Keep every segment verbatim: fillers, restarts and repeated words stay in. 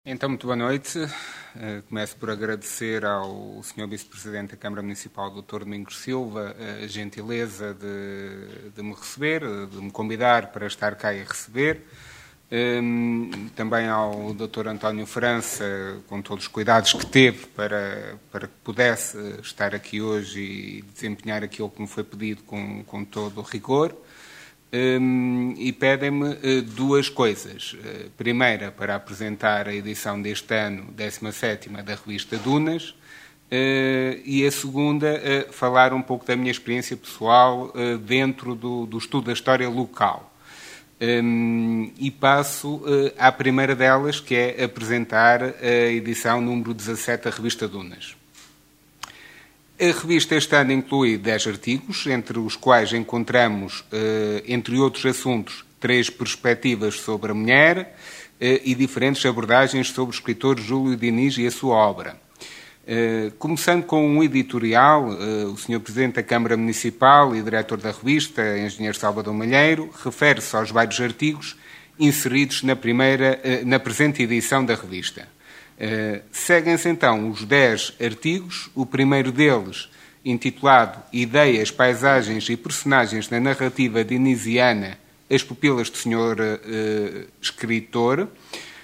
Então, muito boa noite. Uh, começo por agradecer ao senhor Vice-Presidente da Câmara Municipal, doutor Domingos Silva, a gentileza de, de me receber, de me convidar para estar cá e receber. Um, também ao doutor António França, com todos os cuidados que teve para, para que pudesse estar aqui hoje e desempenhar aquilo que me foi pedido com, com todo o rigor. Um, e pedem-me uh, duas coisas. Uh, primeira, para apresentar a edição deste ano, décima sétima, da revista Dunas, uh, e a segunda, uh, falar um pouco da minha experiência pessoal uh, dentro do, do estudo da história local. Um, e passo uh, à primeira delas, que é apresentar a edição número dezassete da revista Dunas. A revista este ano inclui dez artigos, entre os quais encontramos, entre outros assuntos, três perspectivas sobre a mulher e diferentes abordagens sobre o escritor Júlio Diniz e a sua obra. Começando com um editorial, o senhor Presidente da Câmara Municipal e diretor da revista, engenheiro Salvador Malheiro, refere-se aos vários artigos inseridos na, primeira, na presente edição da revista. Uh, Seguem-se então os dez artigos, o primeiro deles intitulado Ideias, Paisagens e Personagens na Narrativa Dinisiana, as Pupilas do Senhor uh, Escritor, uh,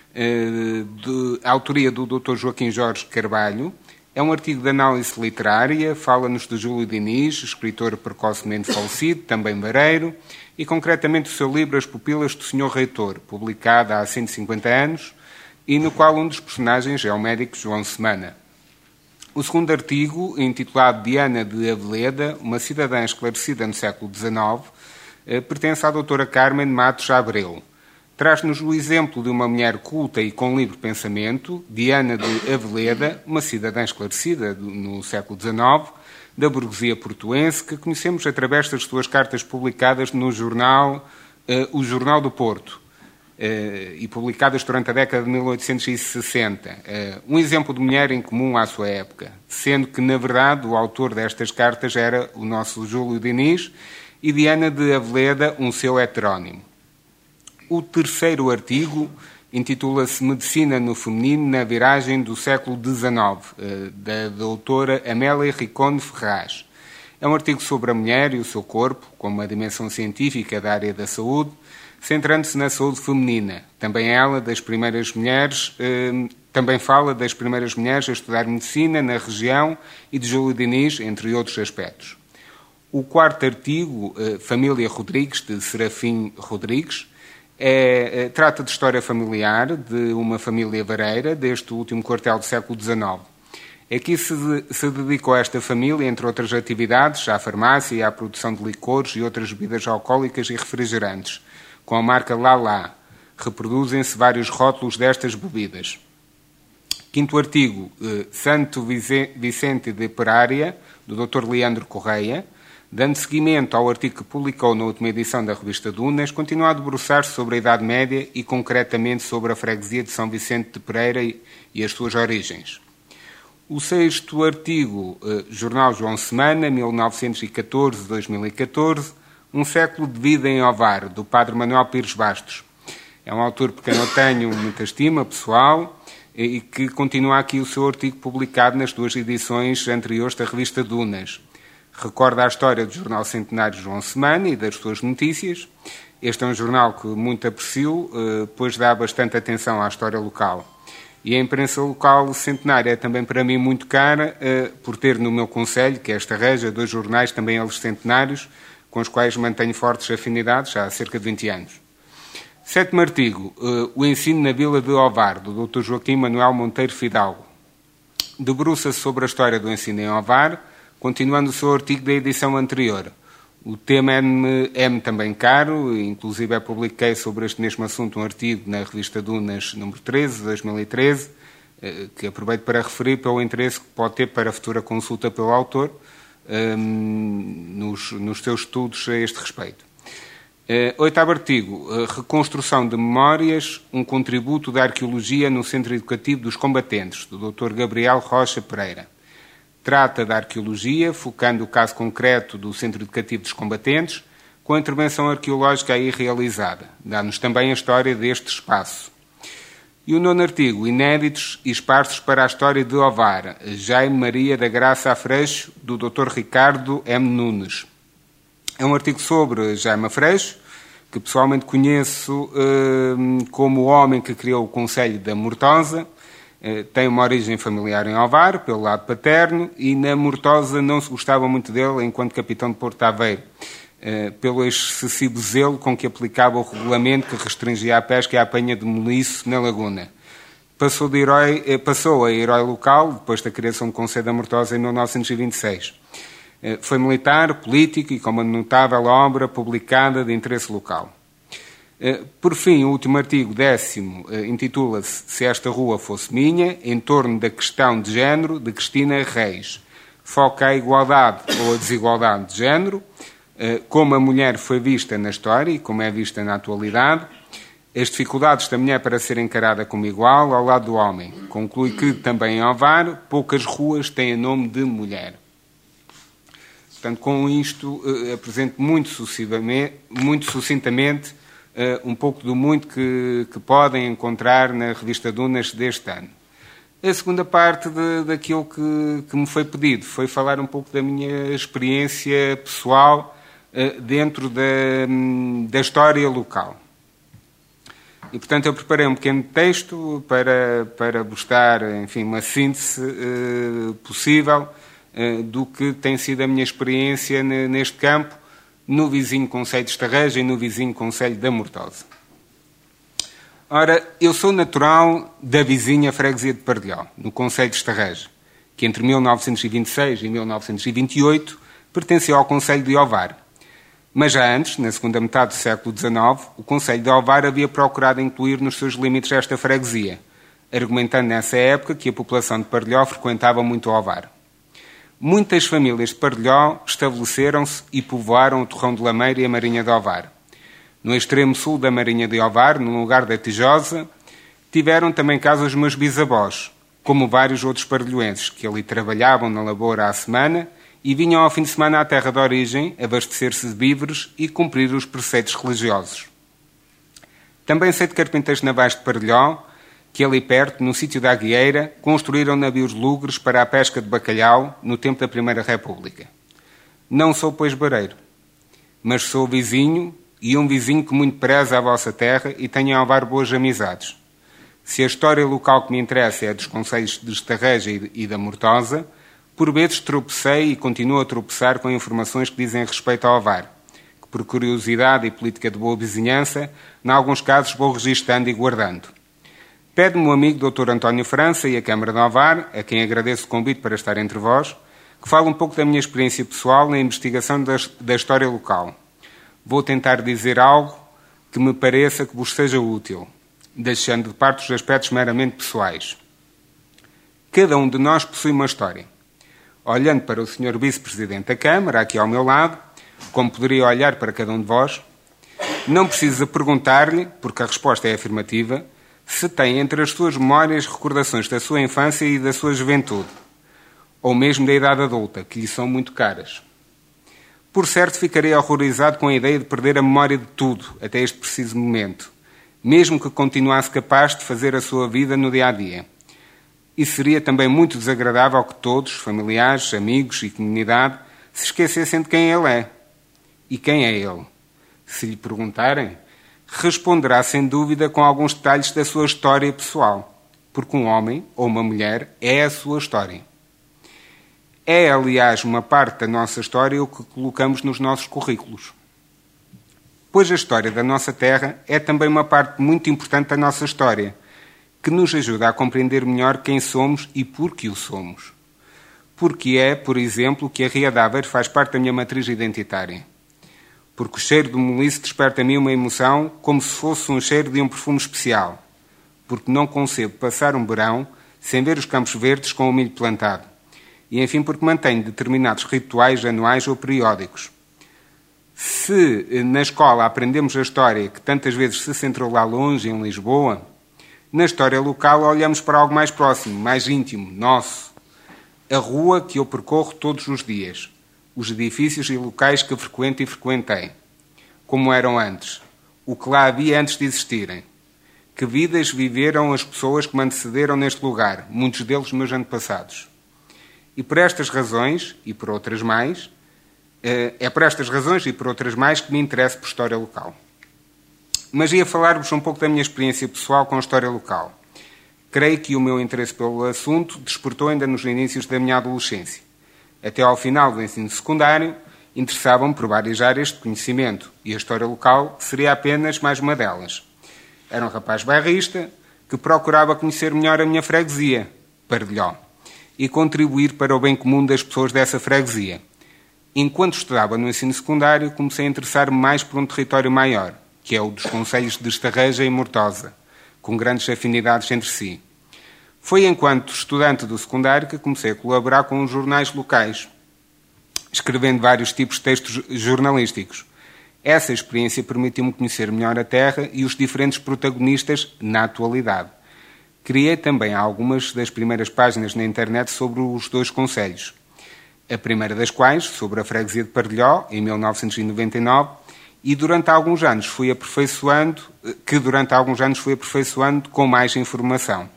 de autoria do doutor Joaquim Jorge Carvalho. É um artigo de análise literária, fala-nos de Júlio Diniz, escritor precocemente falecido, também vareiro, e concretamente o seu livro As Pupilas do Senhor Reitor, publicado há cento e cinquenta anos, e no qual um dos personagens é o médico João Semana. O segundo artigo, intitulado Diana de Aveleda, uma cidadã esclarecida no século dezenove, pertence à doutora Carmen Matos Abreu. Traz-nos o exemplo de uma mulher culta e com livre pensamento, Diana de Aveleda, uma cidadã esclarecida no século dezenove, da burguesia portuense, que conhecemos através das suas cartas publicadas no jornal uh, O Jornal do Porto, Uh, e publicadas durante a década de mil oitocentos e sessenta. Uh, um exemplo de mulher em comum à sua época, sendo que, na verdade, o autor destas cartas era o nosso Júlio Diniz e Diana de Aveleda, um seu heterónimo. O terceiro artigo intitula-se Medicina no Feminino na Viragem do século dezenove, uh, da doutora Amélia Ricone Ferraz. É um artigo sobre a mulher e o seu corpo, com uma dimensão científica da área da saúde, centrando-se na saúde feminina. Também ela, das primeiras mulheres, eh, também fala das primeiras mulheres a estudar medicina na região e de Júlio Diniz, entre outros aspectos. O quarto artigo, eh, Família Rodrigues, de Serafim Rodrigues, é, é, trata de história familiar de uma família vareira, desde o último quartel do século dezenove. Aqui se, se dedicou a esta família, entre outras atividades, à farmácia e à produção de licores e outras bebidas alcoólicas e refrigerantes, com a marca Lala. Reproduzem-se vários rótulos destas bebidas. Quinto artigo, eh, Santo Vicente de Perária, do doutor Leandro Correia. Dando seguimento ao artigo que publicou na última edição da revista Dunas, continua a debruçar-se sobre a Idade Média e, concretamente, sobre a freguesia de São Vicente de Pereira e, e as suas origens. O sexto artigo, eh, Jornal João Semana, mil novecentos e catorze a dois mil e catorze, Um século de vida em Ovar, do padre Manuel Pires Bastos. É um autor por quem eu tenho muita estima pessoal e que continua aqui o seu artigo publicado nas duas edições anteriores da revista Dunas. Recorda a história do jornal centenário João Semana e das suas notícias. Este é um jornal que muito aprecio, pois dá bastante atenção à história local. E a imprensa local centenária é também para mim muito cara, por ter no meu concelho, que é esta reja, dois jornais, também eles centenários, com os quais mantenho fortes afinidades há cerca de vinte anos. Sétimo artigo, uh, o ensino na Vila de Ovar, do doutor Joaquim Manuel Monteiro Fidalgo. Debruça-se sobre a história do ensino em Ovar, continuando o seu artigo da edição anterior. O tema é-me, é-me também caro, inclusive eu publiquei sobre este mesmo assunto um artigo na revista Dunas número treze, de dois mil e treze, uh, que aproveito para referir pelo interesse que pode ter para a futura consulta pelo autor, Um, nos, nos seus estudos a este respeito. Uh, oitavo artigo, uh, Reconstrução de Memórias, um contributo da arqueologia no Centro Educativo dos Combatentes, do doutor Gabriel Rocha Pereira. Trata da arqueologia, focando o caso concreto do Centro Educativo dos Combatentes, com a intervenção arqueológica aí realizada. Dá-nos também a história deste espaço. E o nono artigo, inéditos e esparsos para a história de Ovar, Jaime Maria da Graça Afreixo, do doutor Ricardo M. Nunes. É um artigo sobre Jaime Afreixo, que pessoalmente conheço eh, como o homem que criou o Conselho da Mortosa. Eh, tem uma origem familiar em Ovar, pelo lado paterno, e na Mortosa não se gostava muito dele enquanto capitão de Porto Aveiro, eh, pelo excessivo zelo com que aplicava o regulamento que restringia a pesca e a apanha de moliço na laguna. Passou, de herói, eh, passou a herói local, depois da criação do Conselho da Mortosa em mil novecentos e vinte e seis. Eh, foi militar, político e com uma notável obra publicada de interesse local. Eh, por fim, o último artigo, décimo, eh, intitula-se Se Esta Rua Fosse Minha, em torno da questão de género de Cristina Reis. Foca a igualdade ou a desigualdade de género, como a mulher foi vista na história e como é vista na atualidade, as dificuldades da mulher para ser encarada como igual ao lado do homem. Conclui que, também em Ovar, poucas ruas têm nome de mulher. Portanto, com isto, eh, apresento muito sucintamente, muito sucintamente eh, um pouco do muito que, que podem encontrar na revista Dunas deste ano. A segunda parte de, daquilo que, que me foi pedido foi falar um pouco da minha experiência pessoal eh, dentro da, da história local. E, portanto, eu preparei um pequeno texto para, para vos dar, enfim, uma síntese eh, possível eh, do que tem sido a minha experiência neste campo, no vizinho Concelho de Estarreja e no vizinho Concelho da Mortosa. Ora, eu sou natural da vizinha freguesia de Pardelhó, no Concelho de Estarreja, que entre mil novecentos e vinte e seis e mil novecentos e vinte e oito pertenceu ao Concelho de Ovar. Mas já antes, na segunda metade do século dezenove, o Concelho de Ovar havia procurado incluir nos seus limites esta freguesia, argumentando nessa época que a população de Pardelhó frequentava muito Ovar. Muitas famílias de Pardelhó estabeleceram-se e povoaram o Torrão de Lameira e a Marinha de Ovar. No extremo sul da Marinha de Ovar, no lugar da Tijosa, tiveram também casa os meus bisavós, como vários outros pardelhoenses, que ali trabalhavam na lavoura à semana e vinham ao fim de semana à terra de origem abastecer-se de víveres e cumprir os preceitos religiosos. Também sei de carpinteiros navais de Pardelhó, que ali perto, no sítio da Aguieira, construíram navios lugres para a pesca de bacalhau no tempo da Primeira República. Não sou, pois, bareiro, mas sou vizinho e um vizinho que muito preza a vossa terra e tenho em Ovar boas amizades. Se a história local que me interessa é a dos concelhos de Estarreja e da Mortosa, por vezes tropecei e continuo a tropeçar com informações que dizem respeito ao Ovar, que por curiosidade e política de boa vizinhança, em alguns casos vou registando e guardando. Pede-me o amigo doutor António França e a Câmara de Ovar, a quem agradeço o convite para estar entre vós, que fale um pouco da minha experiência pessoal na investigação da, da história local. Vou tentar dizer algo que me pareça que vos seja útil, deixando de parte os aspectos meramente pessoais. Cada um de nós possui uma história. Olhando para o senhor Vice-Presidente da Câmara, aqui ao meu lado, como poderia olhar para cada um de vós, não precisa perguntar-lhe, porque a resposta é afirmativa, se tem entre as suas memórias recordações da sua infância e da sua juventude, ou mesmo da idade adulta, que lhe são muito caras. Por certo, ficarei horrorizado com a ideia de perder a memória de tudo, até este preciso momento, mesmo que continuasse capaz de fazer a sua vida no dia-a-dia. E seria também muito desagradável que todos, familiares, amigos e comunidade, se esquecessem de quem ele é. E quem é ele? Se lhe perguntarem, responderá sem dúvida com alguns detalhes da sua história pessoal, porque um homem ou uma mulher é a sua história. É, aliás, uma parte da nossa história o que colocamos nos nossos currículos. Pois a história da nossa terra é também uma parte muito importante da nossa história, que nos ajuda a compreender melhor quem somos e por que o somos. Porque é, por exemplo, que a Ria de Aveiro faz parte da minha matriz identitária. Porque o cheiro do moliço desperta em mim uma emoção como se fosse um cheiro de um perfume especial. Porque não concebo passar um verão sem ver os campos verdes com o milho plantado. E, enfim, porque mantenho determinados rituais anuais ou periódicos. Se na escola aprendemos a história que tantas vezes se centrou lá longe, em Lisboa, na história local olhamos para algo mais próximo, mais íntimo, nosso. A rua que eu percorro todos os dias. Os edifícios e locais que frequento e frequentei. Como eram antes. O que lá havia antes de existirem. Que vidas viveram as pessoas que me antecederam neste lugar, muitos deles meus antepassados. E por estas razões, e por outras mais, é por estas razões e por outras mais que me interesso por história local. Mas ia falar-vos um pouco da minha experiência pessoal com a história local. Creio que o meu interesse pelo assunto despertou ainda nos inícios da minha adolescência. Até ao final do ensino secundário, interessavam-me por várias áreas de conhecimento, e a história local seria apenas mais uma delas. Era um rapaz bairrista que procurava conhecer melhor a minha freguesia, Pardelhó, e contribuir para o bem comum das pessoas dessa freguesia. Enquanto estudava no ensino secundário, comecei a interessar-me mais por um território maior, que é o dos concelhos de Estarreja e Mortosa, com grandes afinidades entre si. Foi enquanto estudante do secundário que comecei a colaborar com os jornais locais, escrevendo vários tipos de textos jornalísticos. Essa experiência permitiu-me conhecer melhor a terra e os diferentes protagonistas na atualidade. Criei também algumas das primeiras páginas na internet sobre os dois concelhos. A primeira das quais, sobre a freguesia de Pardelhó, em mil novecentos e noventa e nove, e durante alguns anos fui aperfeiçoando, que durante alguns anos fui aperfeiçoando com mais informação.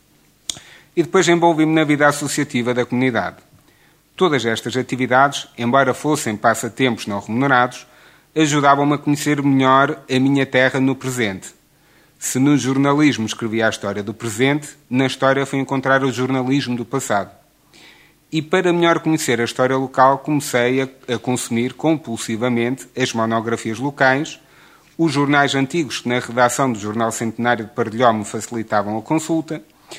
E depois envolvi-me na vida associativa da comunidade. Todas estas atividades, embora fossem passatempos não remunerados, ajudavam-me a conhecer melhor a minha terra no presente. Se no jornalismo escrevia a história do presente, na história fui encontrar o jornalismo do passado. E para melhor conhecer a história local, comecei a, a consumir compulsivamente as monografias locais, os jornais antigos que na redação do Jornal Centenário de Pardelhó me facilitavam a consulta,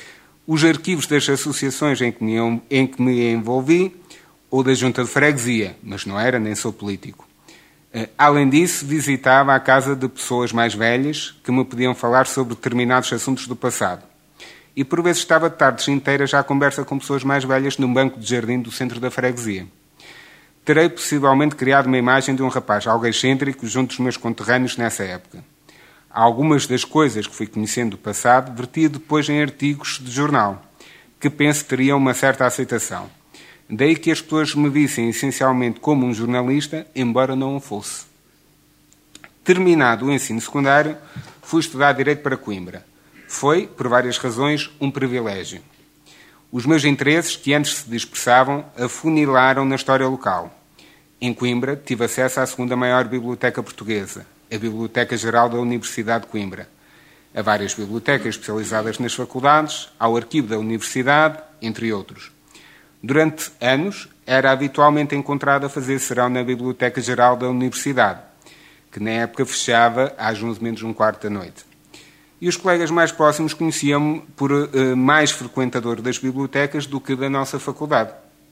os arquivos das associações em que me, em que me envolvi, ou da junta de freguesia, mas não era nem sou político. Além disso, visitava a casa de pessoas mais velhas que me podiam falar sobre determinados assuntos do passado. E por vezes estava tardes inteiras à conversa com pessoas mais velhas num banco de jardim do centro da freguesia. Terei possivelmente criado uma imagem de um rapaz algo excêntrico junto dos meus conterrâneos nessa época. Algumas das coisas que fui conhecendo do passado vertia depois em artigos de jornal, que penso teriam uma certa aceitação. Daí que as pessoas me vissem essencialmente como um jornalista, embora não o fosse. Terminado o ensino secundário, fui estudar Direito para Coimbra. Foi, por várias razões, um privilégio. Os meus interesses, que antes se dispersavam, afunilaram na história local. Em Coimbra, tive acesso à segunda maior biblioteca portuguesa, a Biblioteca Geral da Universidade de Coimbra, a várias bibliotecas especializadas nas faculdades, ao arquivo da Universidade, entre outros. Durante anos, era habitualmente encontrado a fazer serão na Biblioteca Geral da Universidade, que na época fechava às onze menos um quarto da noite. E os colegas mais próximos conheciam-me por uh, mais frequentador das bibliotecas do que da nossa faculdade.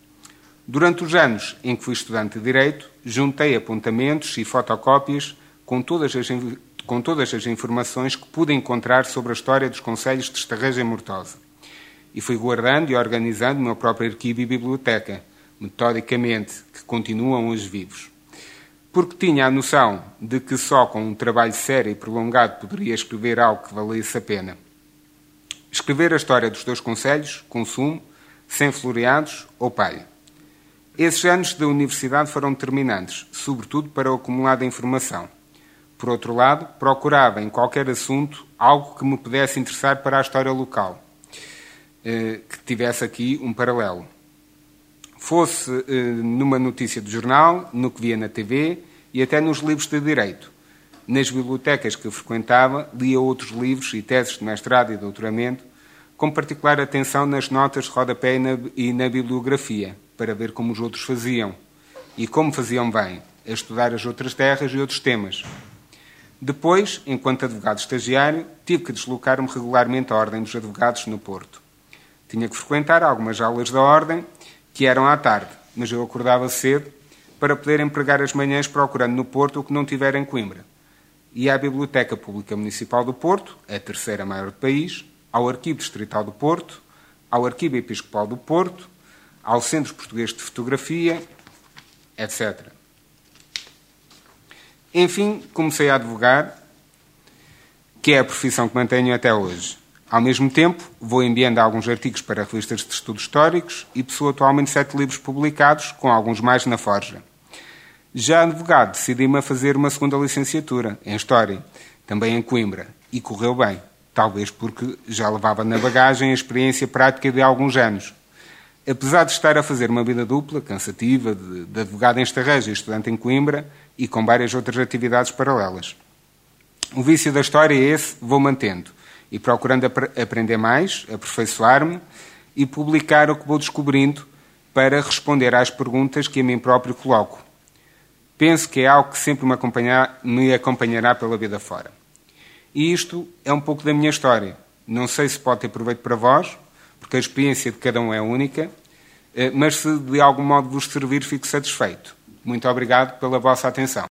Durante os anos em que fui estudante de Direito, juntei apontamentos e fotocópias com todas as, com todas as informações que pude encontrar sobre a história dos concelhos de Estarreja e Mortosa. E fui guardando e organizando o meu próprio arquivo e biblioteca, metodicamente, que continuam hoje vivos. Porque tinha a noção de que só com um trabalho sério e prolongado poderia escrever algo que valesse a pena. Escrever a história dos dois concelhos, Consumo, sem floreados ou palha. Esses anos da universidade foram determinantes, sobretudo para o acumulado de informação. Por outro lado, procurava em qualquer assunto algo que me pudesse interessar para a história local, que tivesse aqui um paralelo. Fosse numa notícia de jornal, no que via na T V e até nos livros de Direito. Nas bibliotecas que eu frequentava, lia outros livros e teses de mestrado e doutoramento, com particular atenção nas notas de rodapé e na, e na bibliografia, para ver como os outros faziam, e como faziam bem, a estudar as outras terras e outros temas. Depois, enquanto advogado estagiário, tive que deslocar-me regularmente à Ordem dos Advogados no Porto. Tinha que frequentar algumas aulas da Ordem, que eram à tarde, mas eu acordava cedo para poder empregar as manhãs procurando no Porto o que não tiver em Coimbra. Ia à Biblioteca Pública Municipal do Porto, a terceira maior do país, ao Arquivo Distrital do Porto, ao Arquivo Episcopal do Porto, ao Centro Português de Fotografia, etcétera. Enfim, comecei a advogar, que é a profissão que mantenho até hoje. Ao mesmo tempo, vou enviando alguns artigos para revistas de estudos históricos e possuo atualmente sete livros publicados, com alguns mais na forja. Já advogado, decidi-me a fazer uma segunda licenciatura, em História, também em Coimbra, e correu bem. talvez porque já levava na bagagem a experiência prática de alguns anos. Apesar de estar a fazer uma vida dupla, cansativa, de, de advogado em Estarreja e estudante em Coimbra, e com várias outras atividades paralelas. O vício da história é esse, vou mantendo, e procurando ap- aprender mais, aperfeiçoar-me e publicar o que vou descobrindo para responder às perguntas que a mim próprio coloco. Penso que é algo que sempre me, acompanhar, me acompanhará pela vida fora. E isto é um pouco da minha história. Não sei se pode ter proveito para vós, porque a experiência de cada um é única, mas se de algum modo vos servir, fico satisfeito. Muito obrigado pela vossa atenção.